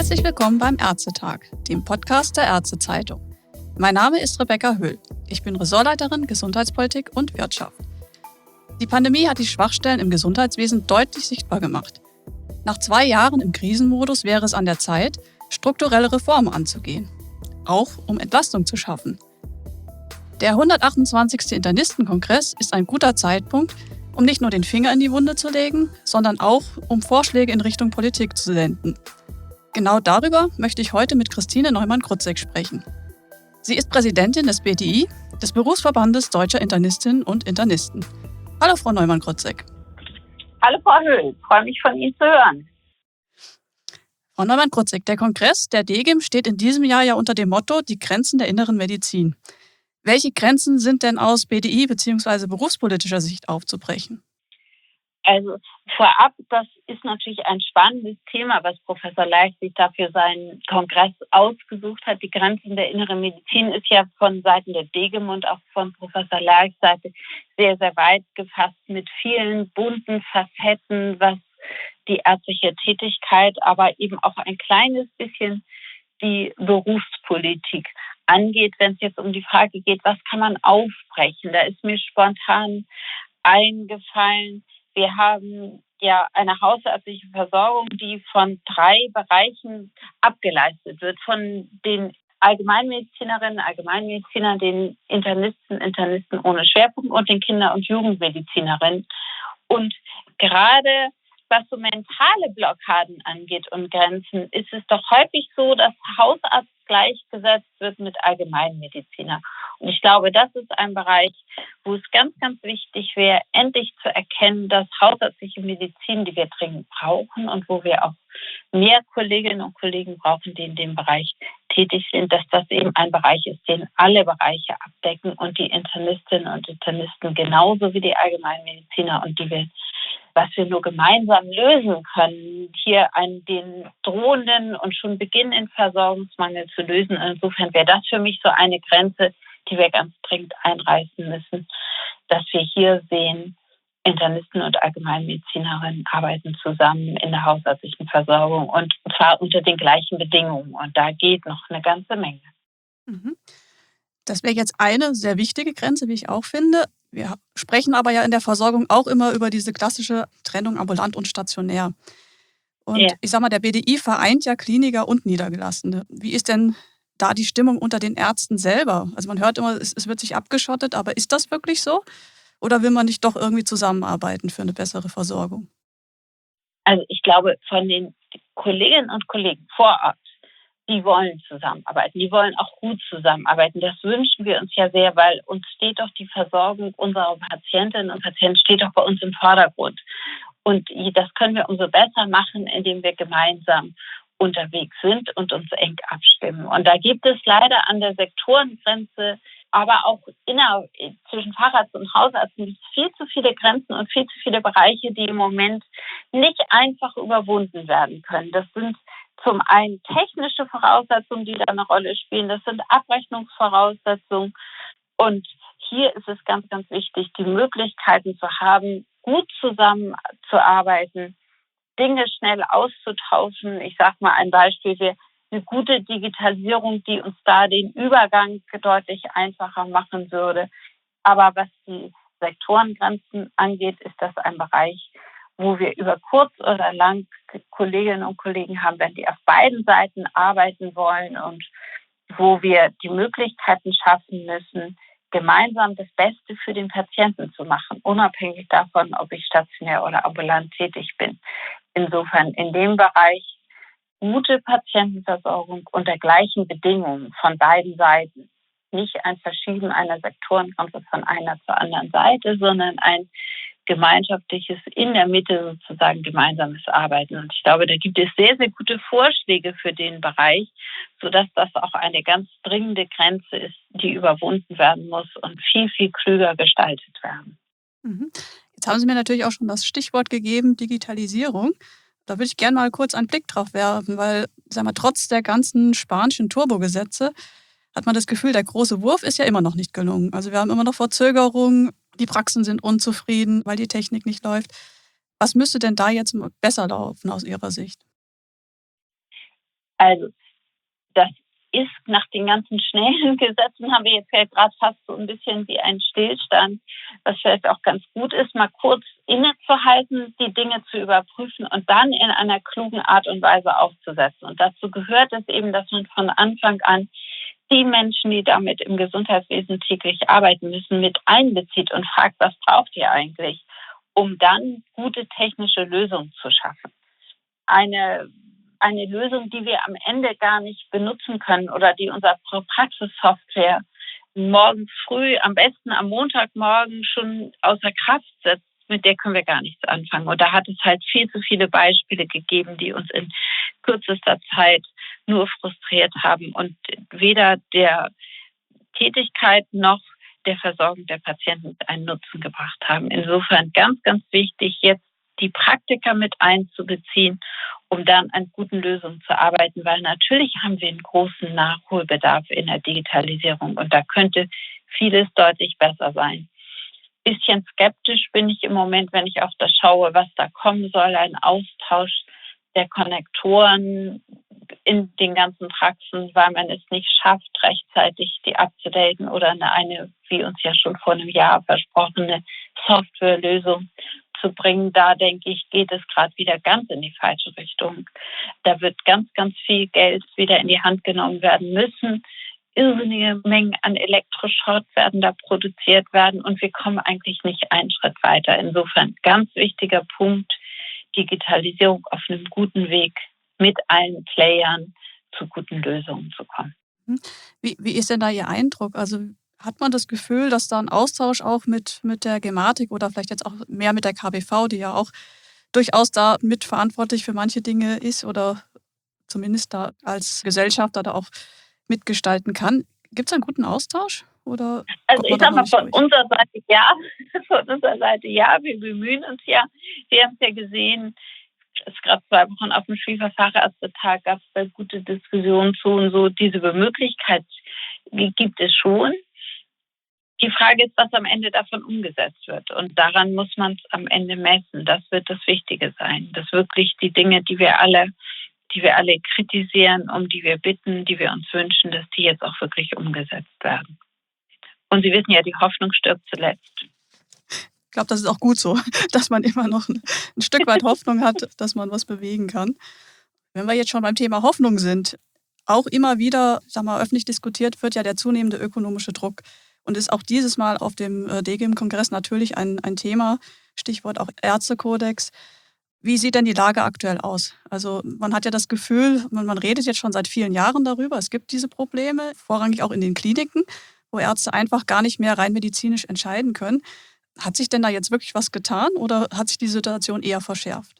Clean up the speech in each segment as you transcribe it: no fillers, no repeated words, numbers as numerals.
Herzlich willkommen beim Ärztetag, dem Podcast der Ärztezeitung. Mein Name ist Rebecca Höhl. Ich bin Ressortleiterin Gesundheitspolitik und Wirtschaft. Die Pandemie hat die Schwachstellen im Gesundheitswesen deutlich sichtbar gemacht. Nach 2 Jahren im Krisenmodus wäre es an der Zeit, strukturelle Reformen anzugehen. Auch um Entlastung zu schaffen. Der 128. Internistenkongress ist ein guter Zeitpunkt, um nicht nur den Finger in die Wunde zu legen, sondern auch, um Vorschläge in Richtung Politik zu senden. Genau darüber möchte ich heute mit Christine Neumann-Krutzek sprechen. Sie ist Präsidentin des BDI, des Berufsverbandes Deutscher Internistinnen und Internisten. Hallo Frau Neumann-Krutzek. Hallo Frau Höhl, freue mich von Ihnen zu hören. Frau Neumann-Krutzek, der Kongress der DGIM steht in diesem Jahr ja unter dem Motto Die Grenzen der inneren Medizin. Welche Grenzen sind denn aus BDI bzw. berufspolitischer Sicht aufzubrechen? Also vorab, das ist natürlich ein spannendes Thema, was Professor Leicht sich dafür seinen Kongress ausgesucht hat. Die Grenzen der inneren Medizin ist ja von Seiten der DGIM und auch von Professor Leichts Seite sehr, sehr weit gefasst mit vielen bunten Facetten, was die ärztliche Tätigkeit, aber eben auch ein kleines bisschen die Berufspolitik angeht, wenn es jetzt um die Frage geht, was kann man aufbrechen? Da ist mir spontan eingefallen, wir haben ja eine hausärztliche Versorgung, die von 3 Bereichen abgeleistet wird. Von den Allgemeinmedizinerinnen, Allgemeinmedizinern, den Internisten ohne Schwerpunkt und den Kinder- und Jugendmedizinerinnen. Und gerade was so mentale Blockaden angeht und Grenzen, ist es doch häufig so, dass Hausarzt gleichgesetzt wird mit Allgemeinmediziner. Und ich glaube, das ist ein Bereich, wo es ganz, ganz wichtig wäre, endlich zu erkennen, dass hausärztliche Medizin, die wir dringend brauchen und wo wir auch mehr Kolleginnen und Kollegen brauchen, die in dem Bereich tätig sind, dass das eben ein Bereich ist, den alle Bereiche abdecken und die Internistinnen und Internisten genauso wie die Allgemeinmediziner und was wir nur gemeinsam lösen können, hier den drohenden und schon beginnenden Versorgungsmangel zu lösen. Insofern wäre das für mich so eine Grenze, die wir ganz dringend einreißen müssen, dass wir hier sehen, Internisten und Allgemeinmedizinerinnen arbeiten zusammen in der hausärztlichen Versorgung und zwar unter den gleichen Bedingungen. Und da geht noch eine ganze Menge. Das wäre jetzt eine sehr wichtige Grenze, wie ich auch finde. Wir sprechen aber ja in der Versorgung auch immer über diese klassische Trennung ambulant und stationär. Und Ich sag mal, der BDI vereint ja Kliniker und Niedergelassene. Wie ist denn da die Stimmung unter den Ärzten selber? Also man hört immer, es wird sich abgeschottet, aber ist das wirklich so? Oder will man nicht doch irgendwie zusammenarbeiten für eine bessere Versorgung? Also ich glaube, von den Kolleginnen und Kollegen vor Ort, die wollen zusammenarbeiten, die wollen auch gut zusammenarbeiten. Das wünschen wir uns ja sehr, weil uns steht doch die Versorgung unserer Patientinnen und Patienten steht doch bei uns im Vordergrund. Und das können wir umso besser machen, indem wir gemeinsam unterwegs sind und uns eng abstimmen. Und da gibt es leider an der Sektorengrenze, aber auch zwischen Facharzt und Hausarzt viel zu viele Grenzen und viel zu viele Bereiche, die im Moment nicht einfach überwunden werden können. Das sind zum einen technische Voraussetzungen, die da eine Rolle spielen. Das sind Abrechnungsvoraussetzungen. Und hier ist es ganz, ganz wichtig, die Möglichkeiten zu haben, gut zusammenzuarbeiten, Dinge schnell auszutauschen. Ich sage mal ein Beispiel, eine gute Digitalisierung, die uns da den Übergang deutlich einfacher machen würde. Aber was die Sektorengrenzen angeht, ist das ein Bereich, wo wir über kurz oder lang Kolleginnen und Kollegen haben, wenn die auf beiden Seiten arbeiten wollen und wo wir die Möglichkeiten schaffen müssen, gemeinsam das Beste für den Patienten zu machen, unabhängig davon, ob ich stationär oder ambulant tätig bin. Insofern in dem Bereich gute Patientenversorgung unter gleichen Bedingungen von beiden Seiten. Nicht ein Verschieben einer Sektorengrenze von einer zur anderen Seite, sondern ein gemeinschaftliches, in der Mitte sozusagen gemeinsames Arbeiten. Und ich glaube, da gibt es sehr, sehr gute Vorschläge für den Bereich, sodass das auch eine ganz dringende Grenze ist, die überwunden werden muss und viel, viel klüger gestaltet werden. Jetzt haben Sie mir natürlich auch schon das Stichwort gegeben, Digitalisierung. Da würde ich gerne mal kurz einen Blick drauf werfen, weil, trotz der ganzen spanischen Turbogesetze hat man das Gefühl, der große Wurf ist ja immer noch nicht gelungen. Also wir haben immer noch Verzögerungen, die Praxen sind unzufrieden, weil die Technik nicht läuft. Was müsste denn da jetzt besser laufen aus Ihrer Sicht? Also das ist nach den ganzen schnellen Gesetzen, haben wir jetzt ja gerade fast so ein bisschen wie ein Stillstand, was vielleicht auch ganz gut ist, mal kurz innezuhalten, die Dinge zu überprüfen und dann in einer klugen Art und Weise aufzusetzen. Und dazu gehört es eben, dass man von Anfang an die Menschen, die damit im Gesundheitswesen täglich arbeiten müssen, mit einbezieht und fragt, was braucht ihr eigentlich, um dann gute technische Lösungen zu schaffen. Eine Lösung, die wir am Ende gar nicht benutzen können oder die unsere Praxissoftware morgens früh, am besten am Montagmorgen schon außer Kraft setzt, mit der können wir gar nichts anfangen. Und da hat es halt viel zu viele Beispiele gegeben, die uns in kürzester Zeit nur frustriert haben und weder der Tätigkeit noch der Versorgung der Patienten einen Nutzen gebracht haben. Insofern ganz, ganz wichtig, jetzt die Praktiker mit einzubeziehen, um dann an guten Lösungen zu arbeiten, weil natürlich haben wir einen großen Nachholbedarf in der Digitalisierung und da könnte vieles deutlich besser sein. Bisschen skeptisch bin ich im Moment, wenn ich auf das schaue, was da kommen soll, ein Austausch der Konnektoren in den ganzen Praxen, weil man es nicht schafft, rechtzeitig die abzudaten oder eine, wie uns ja schon vor einem Jahr versprochene Softwarelösung zu bringen. Da denke ich, geht es gerade wieder ganz in die falsche Richtung. Da wird ganz, ganz viel Geld wieder in die Hand genommen werden müssen. Irrsinnige Mengen an Elektroschrott werden da produziert werden und wir kommen eigentlich nicht einen Schritt weiter. Insofern ganz wichtiger Punkt, Digitalisierung auf einem guten Weg mit allen Playern zu guten Lösungen zu kommen. Wie ist denn da Ihr Eindruck? Also hat man das Gefühl, dass da ein Austausch auch mit der Gematik oder vielleicht jetzt auch mehr mit der KBV, die ja auch durchaus da mitverantwortlich für manche Dinge ist oder zumindest da als Gesellschafter da auch mitgestalten kann. Gibt es einen guten Austausch oder Also kommt ich man da sag noch mal nicht von durch? unserer Seite ja, von unserer Seite ja, wir bemühen uns ja. Wir haben es ja gesehen, es ist gerade 2 Wochen auf dem Schieferfachärztetag, gab es da gute Diskussionen zu und so. Diese Möglichkeit gibt es schon. Die Frage ist, was am Ende davon umgesetzt wird. Und daran muss man es am Ende messen. Das wird das Wichtige sein. Dass wirklich die Dinge, die wir alle kritisieren, um die wir bitten, die wir uns wünschen, dass die jetzt auch wirklich umgesetzt werden. Und Sie wissen ja, die Hoffnung stirbt zuletzt. Ich glaube, das ist auch gut so, dass man immer noch ein Stück weit Hoffnung hat, dass man was bewegen kann. Wenn wir jetzt schon beim Thema Hoffnung sind, auch immer wieder, sag mal, öffentlich diskutiert wird ja der zunehmende ökonomische Druck und ist auch dieses Mal auf dem DGIM-Kongress natürlich ein Thema, Stichwort auch Ärztekodex. Wie sieht denn die Lage aktuell aus? Also man hat ja das Gefühl, man redet jetzt schon seit vielen Jahren darüber, es gibt diese Probleme, vorrangig auch in den Kliniken, wo Ärzte einfach gar nicht mehr rein medizinisch entscheiden können. Hat sich denn da jetzt wirklich was getan oder hat sich die Situation eher verschärft?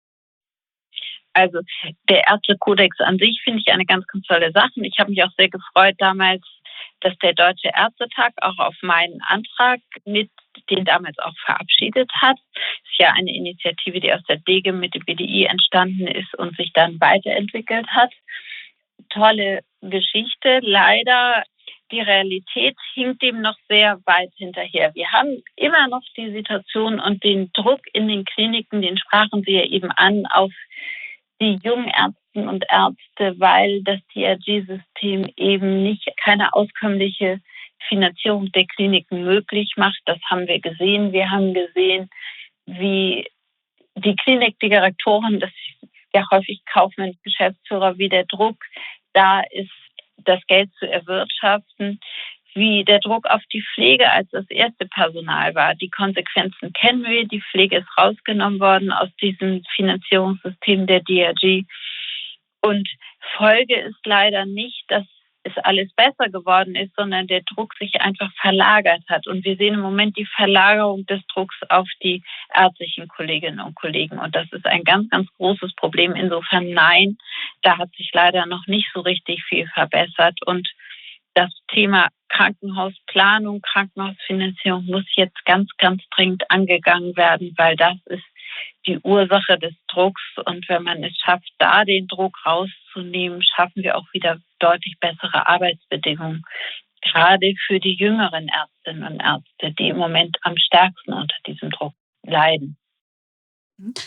Also der Ärztekodex an sich finde ich eine ganz, ganz tolle Sache. Ich habe mich auch sehr gefreut damals, dass der Deutsche Ärztetag auch auf meinen Antrag mit den damals auch verabschiedet hat. Das ist ja eine Initiative, die aus der DGIM mit dem BDI entstanden ist und sich dann weiterentwickelt hat. Tolle Geschichte. Leider die Realität hinkt dem noch sehr weit hinterher. Wir haben immer noch die Situation und den Druck in den Kliniken, den sprachen Sie ja eben an, auf die jungen Ärztinnen und Ärzte, weil das DRG-System eben nicht keine auskömmliche Finanzierung der Kliniken möglich macht. Das haben wir gesehen. Wir haben gesehen, wie die Klinikdirektoren, das ist ja häufig Kaufmann, Geschäftsführer, wie der Druck da ist, das Geld zu erwirtschaften, wie der Druck auf die Pflege als das erste Personal war. Die Konsequenzen kennen wir. Die Pflege ist rausgenommen worden aus diesem Finanzierungssystem der DRG. Und Folge ist leider nicht, dass es alles besser geworden ist, sondern der Druck sich einfach verlagert hat. Und wir sehen im Moment die Verlagerung des Drucks auf die ärztlichen Kolleginnen und Kollegen. Und das ist ein ganz, ganz großes Problem. Insofern nein, da hat sich leider noch nicht so richtig viel verbessert. Und das Thema Krankenhausplanung, Krankenhausfinanzierung muss jetzt ganz, ganz dringend angegangen werden, weil das ist die Ursache des Drucks. Und wenn man es schafft, da den Druck rauszunehmen, schaffen wir auch wieder deutlich bessere Arbeitsbedingungen. Gerade für die jüngeren Ärztinnen und Ärzte, die im Moment am stärksten unter diesem Druck leiden.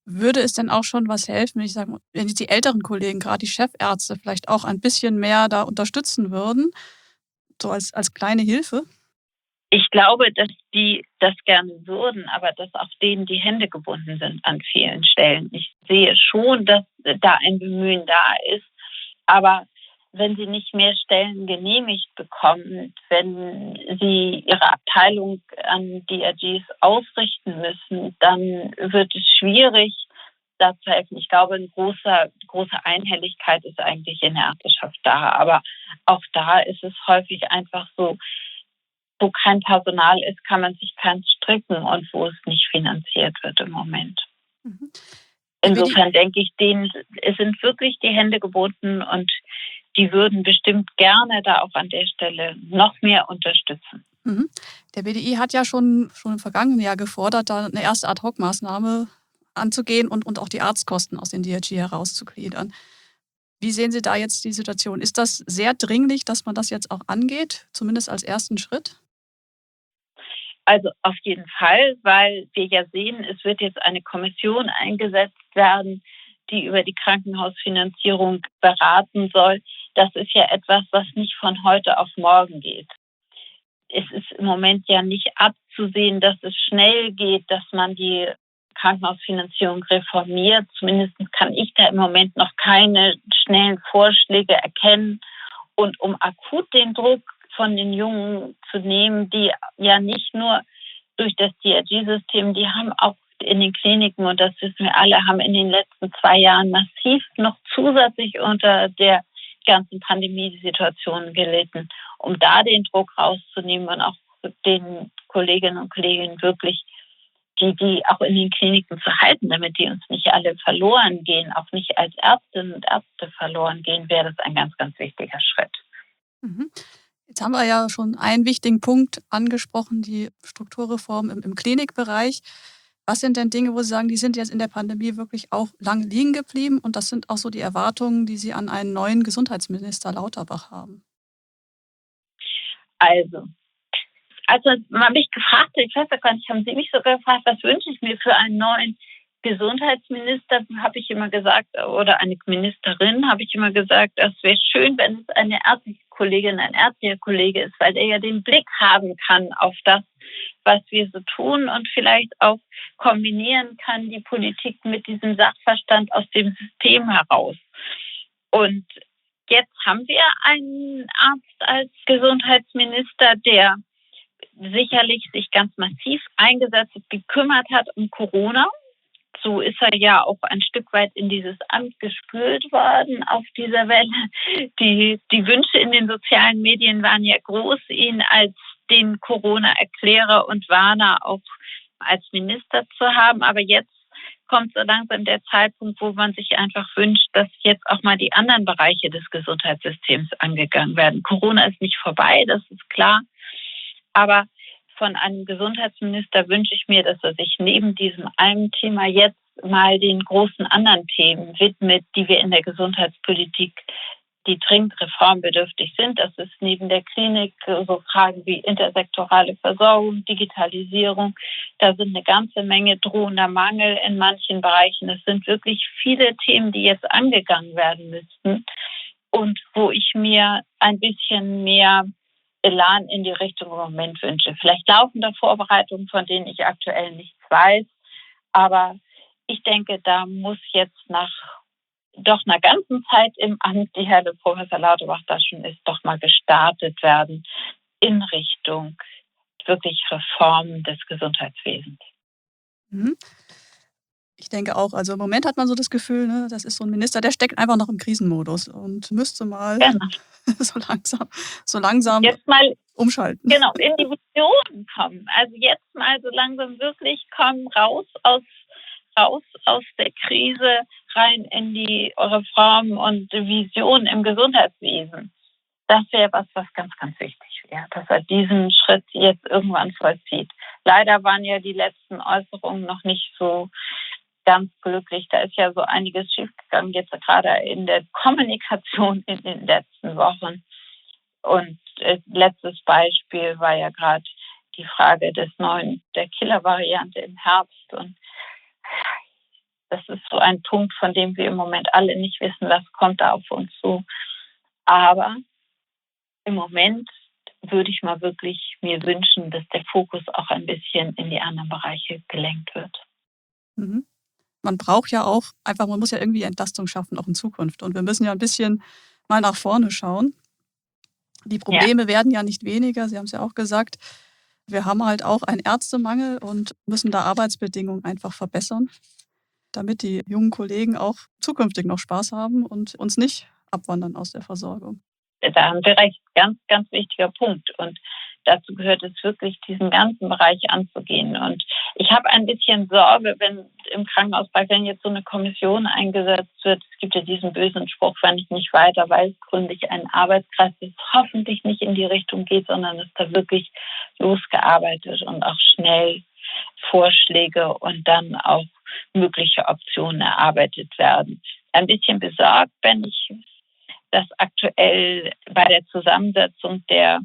Würde es denn auch schon was helfen, wenn die älteren Kollegen, gerade die Chefärzte, vielleicht auch ein bisschen mehr da unterstützen würden, so als kleine Hilfe? Ich glaube, dass die das gerne würden, aber dass auch denen die Hände gebunden sind an vielen Stellen. Ich sehe schon, dass da ein Bemühen da ist, aber wenn sie nicht mehr Stellen genehmigt bekommen, wenn sie ihre Abteilung an DRGs ausrichten müssen, dann wird es schwierig, da zu helfen. Ich glaube, eine große Einhelligkeit ist eigentlich in der Ärzteschaft da, aber auch da ist es häufig einfach so, wo kein Personal ist, kann man sich keins stricken und wo es nicht finanziert wird im Moment. Mhm. Insofern denke ich, denen sind wirklich die Hände gebunden und die würden bestimmt gerne da auch an der Stelle noch mehr unterstützen. Mhm. Der BDI hat ja schon im vergangenen Jahr gefordert, da eine erste Ad-hoc-Maßnahme anzugehen und auch die Arztkosten aus den DRG herauszugliedern. Wie sehen Sie da jetzt die Situation? Ist das sehr dringlich, dass man das jetzt auch angeht, zumindest als ersten Schritt? Also auf jeden Fall, weil wir ja sehen, es wird jetzt eine Kommission eingesetzt werden, die über die Krankenhausfinanzierung beraten soll. Das ist ja etwas, was nicht von heute auf morgen geht. Es ist im Moment ja nicht abzusehen, dass es schnell geht, dass man die Krankenhausfinanzierung reformiert. Zumindest kann ich da im Moment noch keine schnellen Vorschläge erkennen. Und um akut den Druck von den Jungen zu nehmen, die ja nicht nur durch das DRG-System, die haben auch in den Kliniken, und das wissen wir alle, haben in den letzten 2 Jahren massiv noch zusätzlich unter der ganzen Pandemiesituation gelitten. Um da den Druck rauszunehmen und auch den Kolleginnen und Kollegen wirklich die auch in den Kliniken zu halten, damit die uns nicht alle verloren gehen, auch nicht als Ärztinnen und Ärzte verloren gehen, wäre das ein ganz, ganz wichtiger Schritt. Mhm. Jetzt haben wir ja schon einen wichtigen Punkt angesprochen, die Strukturreform im Klinikbereich. Was sind denn Dinge, wo Sie sagen, die sind jetzt in der Pandemie wirklich auch lang liegen geblieben und das sind auch so die Erwartungen, die Sie an einen neuen Gesundheitsminister Lauterbach haben? Also man mich gefragt, ich weiß ja gar nicht, haben Sie mich sogar gefragt, was wünsche ich mir für einen neuen Gesundheitsminister, habe ich immer gesagt, oder eine Ministerin, habe ich immer gesagt, das wäre schön, wenn es eine ärztliche Kollegin, ein ärztlicher Kollege ist, weil der ja den Blick haben kann auf das, was wir so tun und vielleicht auch kombinieren kann, die Politik mit diesem Sachverstand aus dem System heraus. Und jetzt haben wir einen Arzt als Gesundheitsminister, der sicherlich sich ganz massiv eingesetzt und gekümmert hat um Corona. So ist er ja auch ein Stück weit in dieses Amt gespült worden auf dieser Welle. Die Wünsche in den sozialen Medien waren ja groß, ihn als den Corona-Erklärer und Warner auch als Minister zu haben. Aber jetzt kommt so langsam der Zeitpunkt, wo man sich einfach wünscht, dass jetzt auch mal die anderen Bereiche des Gesundheitssystems angegangen werden. Corona ist nicht vorbei, das ist klar. Aber von einem Gesundheitsminister wünsche ich mir, dass er sich neben diesem einen Thema jetzt mal den großen anderen Themen widmet, die wir in der Gesundheitspolitik, die dringend reformbedürftig sind. Das ist neben der Klinik so Fragen wie intersektorale Versorgung, Digitalisierung. Da sind eine ganze Menge drohender Mangel in manchen Bereichen. Es sind wirklich viele Themen, die jetzt angegangen werden müssten und wo ich mir ein bisschen mehr Elan in die Richtung im Moment wünsche. Vielleicht laufen da Vorbereitungen, von denen ich aktuell nichts weiß. Aber ich denke, da muss jetzt nach doch einer ganzen Zeit im Amt, die Herr Professor Lauterbach da schon ist, doch mal gestartet werden in Richtung wirklich Reform des Gesundheitswesens. Mhm. Ich denke auch, also im Moment hat man so das Gefühl, ne, das ist so ein Minister, der steckt einfach noch im Krisenmodus und müsste mal Genau. so langsam Jetzt mal umschalten. genau in die Visionen kommen. Also jetzt mal so langsam wirklich kommen raus aus der Krise rein in die Reform und Vision im Gesundheitswesen. Das wäre was ganz, ganz wichtig wäre, dass er diesen Schritt jetzt irgendwann vollzieht. Leider waren ja die letzten Äußerungen noch nicht so ganz glücklich. Da ist ja so einiges schiefgegangen, jetzt gerade in der Kommunikation in den letzten Wochen. Und letztes Beispiel war ja gerade die Frage der Killer-Variante im Herbst. Und Das ist so ein Punkt, von dem wir im Moment alle nicht wissen, was kommt da auf uns zu. Aber im Moment würde ich mal wirklich mir wünschen, dass der Fokus auch ein bisschen in die anderen Bereiche gelenkt wird. Mhm. Man braucht ja auch einfach, man muss ja irgendwie Entlastung schaffen, auch in Zukunft. Und wir müssen ja ein bisschen mal nach vorne schauen. Die Ja, Probleme werden ja nicht weniger, Sie haben es ja auch gesagt. Wir haben halt auch einen Ärztemangel und müssen da Arbeitsbedingungen einfach verbessern, damit die jungen Kollegen auch zukünftig noch Spaß haben und uns nicht abwandern aus der Versorgung. da haben Sie recht. Ganz, ganz wichtiger Punkt. Und dazu gehört es wirklich, diesen ganzen Bereich anzugehen. Und ich habe ein bisschen Sorge, wenn im Krankenhausbereich, wenn jetzt so eine Kommission eingesetzt wird, es gibt ja diesen bösen Spruch, wenn ich nicht weiter weiß, gründe ich einen Arbeitskreis, das hoffentlich nicht in die Richtung geht, sondern dass da wirklich losgearbeitet und auch schnell Vorschläge und dann auch mögliche Optionen erarbeitet werden. Ein bisschen besorgt bin ich, dass aktuell bei der Zusammensetzung der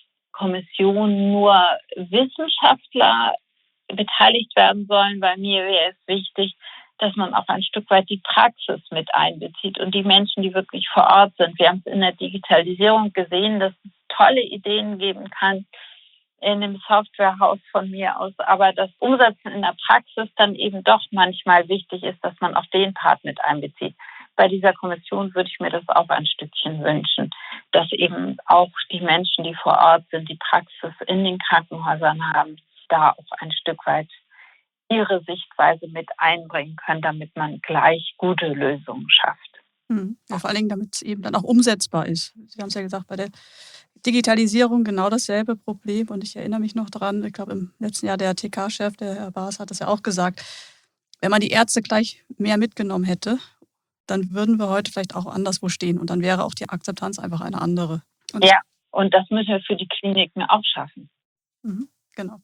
Kommission nur Wissenschaftler beteiligt werden sollen. Bei mir wäre es wichtig, dass man auch ein Stück weit die Praxis mit einbezieht und die Menschen, die wirklich vor Ort sind. Wir haben es in der Digitalisierung gesehen, dass es tolle Ideen geben kann in einem Softwarehaus von mir aus, aber das Umsetzen in der Praxis dann eben doch manchmal wichtig ist, dass man auch den Part mit einbezieht. Bei dieser Kommission würde ich mir das auch ein Stückchen wünschen, dass eben auch die Menschen, die vor Ort sind, die Praxis in den Krankenhäusern haben, da auch ein Stück weit ihre Sichtweise mit einbringen können, damit man gleich gute Lösungen schafft. Ja, vor allen Dingen, damit es eben dann auch umsetzbar ist. Sie haben es ja gesagt, bei der Digitalisierung genau dasselbe Problem. Und ich erinnere mich noch dran, ich glaube im letzten Jahr der TK-Chef, der Herr Baas, hat das ja auch gesagt, wenn man die Ärzte gleich mehr mitgenommen hätte, dann würden wir heute vielleicht auch anderswo stehen. Und dann wäre auch die Akzeptanz einfach eine andere. Ja, und das müssen wir für die Kliniken auch schaffen. Genau.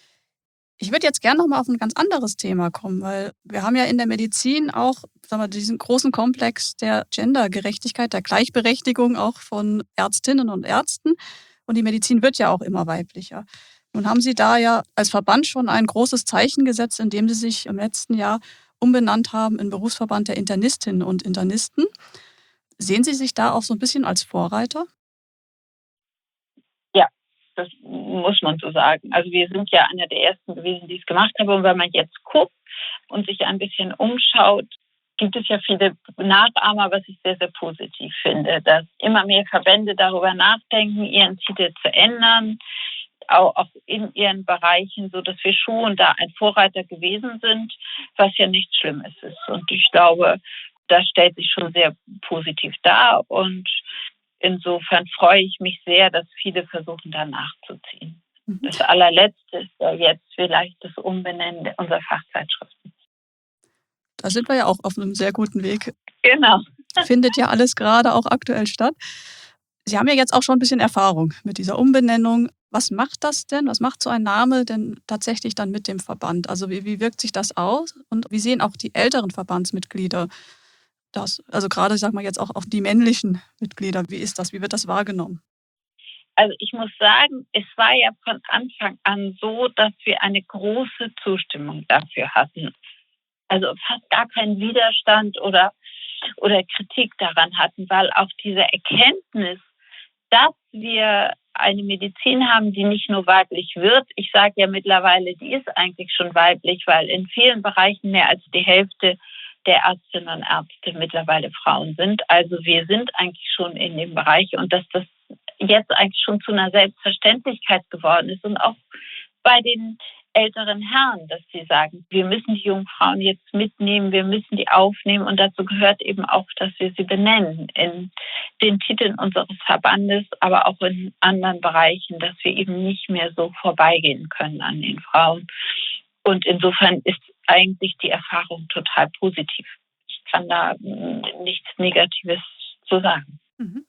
Ich würde jetzt gerne noch mal auf ein ganz anderes Thema kommen, weil wir haben ja in der Medizin auch, sagen wir, diesen großen Komplex der Gendergerechtigkeit, der Gleichberechtigung auch von Ärztinnen und Ärzten. Und die Medizin wird ja auch immer weiblicher. Nun haben Sie da ja als Verband schon ein großes Zeichen gesetzt, indem Sie sich im letzten Jahr umbenannt haben in Berufsverband der Internistinnen und Internisten. Sehen Sie sich da auch so ein bisschen als Vorreiter? Ja, das muss man so sagen. Also wir sind ja einer der Ersten gewesen, die es gemacht haben. Und wenn man jetzt guckt und sich ein bisschen umschaut, gibt es ja viele Nachahmer, was ich sehr, sehr positiv finde, dass immer mehr Verbände darüber nachdenken, ihren Titel zu ändern, auch in ihren Bereichen, so dass wir schon da ein Vorreiter gewesen sind, was ja nichts Schlimmes ist. Und ich glaube, das stellt sich schon sehr positiv dar. Und insofern freue ich mich sehr, dass viele versuchen, da nachzuziehen. Das allerletzte ist ja jetzt vielleicht das Umbenennen unserer Fachzeitschriften. Da sind wir ja auch auf einem sehr guten Weg. Genau. Findet ja alles gerade auch aktuell statt. Sie haben ja jetzt auch schon ein bisschen Erfahrung mit dieser Umbenennung. Was macht das denn? Was macht so ein Name denn tatsächlich dann mit dem Verband? Also wie wirkt sich das aus? Und wie sehen auch die älteren Verbandsmitglieder das? Also gerade, ich sag mal jetzt auch die männlichen Mitglieder. Wie ist das? Wie wird das wahrgenommen? Also ich muss sagen, es war ja von Anfang an so, dass wir eine große Zustimmung dafür hatten. Also fast gar keinen Widerstand oder Kritik daran hatten, weil auch diese Erkenntnis, dass wir eine Medizin haben, die nicht nur weiblich wird. Ich sage ja mittlerweile, die ist eigentlich schon weiblich, weil in vielen Bereichen mehr als die Hälfte der Ärztinnen und Ärzte mittlerweile Frauen sind. Also wir sind eigentlich schon in dem Bereich und dass das jetzt eigentlich schon zu einer Selbstverständlichkeit geworden ist und auch bei den älteren Herren, dass sie sagen, wir müssen die jungen Frauen jetzt mitnehmen, wir müssen die aufnehmen und dazu gehört eben auch, dass wir sie benennen in den Titeln unseres Verbandes, aber auch in anderen Bereichen, dass wir eben nicht mehr so vorbeigehen können an den Frauen. Und insofern ist eigentlich die Erfahrung total positiv. Ich kann da nichts Negatives zu sagen.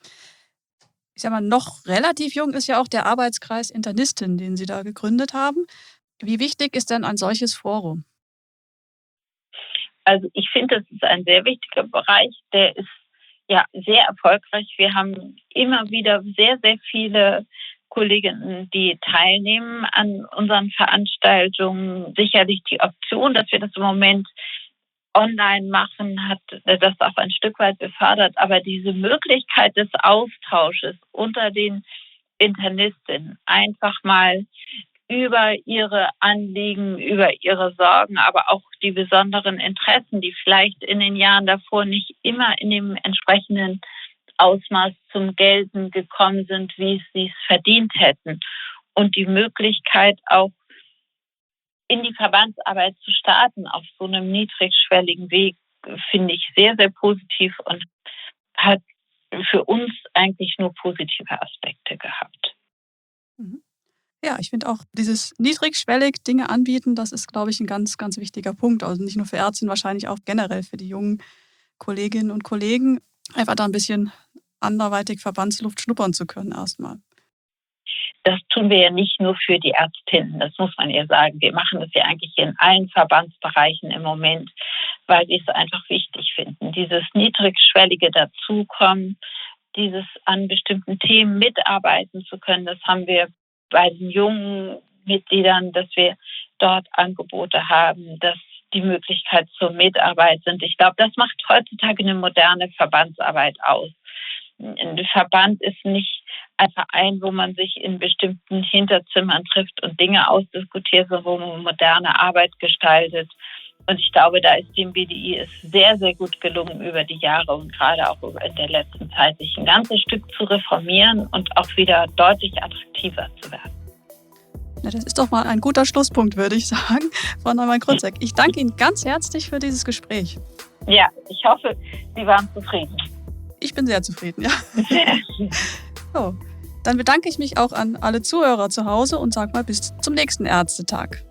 Ich sag mal, noch relativ jung ist ja auch der Arbeitskreis Internistin, den Sie da gegründet haben. Wie wichtig ist denn ein solches Forum? Also ich finde, das ist ein sehr wichtiger Bereich. Der ist ja sehr erfolgreich. Wir haben immer wieder sehr, sehr viele Kolleginnen, die teilnehmen an unseren Veranstaltungen. Sicherlich die Option, dass wir das im Moment online machen, hat das auch ein Stück weit befördert. Aber diese Möglichkeit des Austausches unter den Internistinnen, einfach mal über ihre Anliegen, über ihre Sorgen, aber auch die besonderen Interessen, die vielleicht in den Jahren davor nicht immer in dem entsprechenden Ausmaß zum Gelten gekommen sind, wie sie es verdient hätten. Und die Möglichkeit auch in die Verbandsarbeit zu starten auf so einem niedrigschwelligen Weg, finde ich sehr, sehr positiv und hat für uns eigentlich nur positive Aspekte gehabt. Mhm. Ja, ich finde auch dieses niedrigschwellig Dinge anbieten, das ist, glaube ich, ein ganz, ganz wichtiger Punkt. Also nicht nur für Ärztinnen, wahrscheinlich auch generell für die jungen Kolleginnen und Kollegen, einfach da ein bisschen anderweitig Verbandsluft schnuppern zu können erstmal. Das tun wir ja nicht nur für die Ärztinnen, das muss man ja sagen. Wir machen das ja eigentlich in allen Verbandsbereichen im Moment, weil wir es einfach wichtig finden. Dieses niedrigschwellige Dazukommen, dieses an bestimmten Themen mitarbeiten zu können, das haben wir bei den jungen Mitgliedern, dass wir dort Angebote haben, dass die Möglichkeit zur Mitarbeit sind. Ich glaube, das macht heutzutage eine moderne Verbandsarbeit aus. Ein Verband ist nicht ein Verein, wo man sich in bestimmten Hinterzimmern trifft und Dinge ausdiskutiert, sondern wo man moderne Arbeit gestaltet. Und ich glaube, da ist dem BDI es sehr, sehr gut gelungen über die Jahre und gerade auch in der letzten Zeit, sich ein ganzes Stück zu reformieren und auch wieder deutlich attraktiver zu werden. Ja, das ist doch mal ein guter Schlusspunkt, würde ich sagen, Frau Neumann-Krutzek. Ich danke Ihnen ganz herzlich für dieses Gespräch. Ja, ich hoffe, Sie waren zufrieden. Ich bin sehr zufrieden, ja. So, dann bedanke ich mich auch an alle Zuhörer zu Hause und sage mal bis zum nächsten Ärztetag.